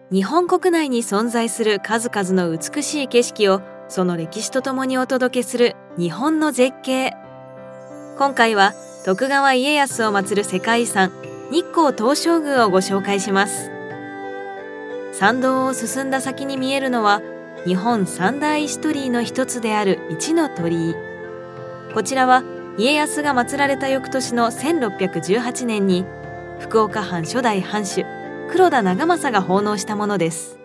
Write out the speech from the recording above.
日本国内に存在する数々の美しい景色をその歴史とともにお届けする日本の絶景。今回は徳川家康を祀る世界遺産日光東照宮をご紹介します。参道を進んだ先に見えるのは日本三大石鳥居の一つである一の鳥居。こちらは家康が祀られた翌年の1618年に福岡藩初代藩主黒田長政が奉納したものです。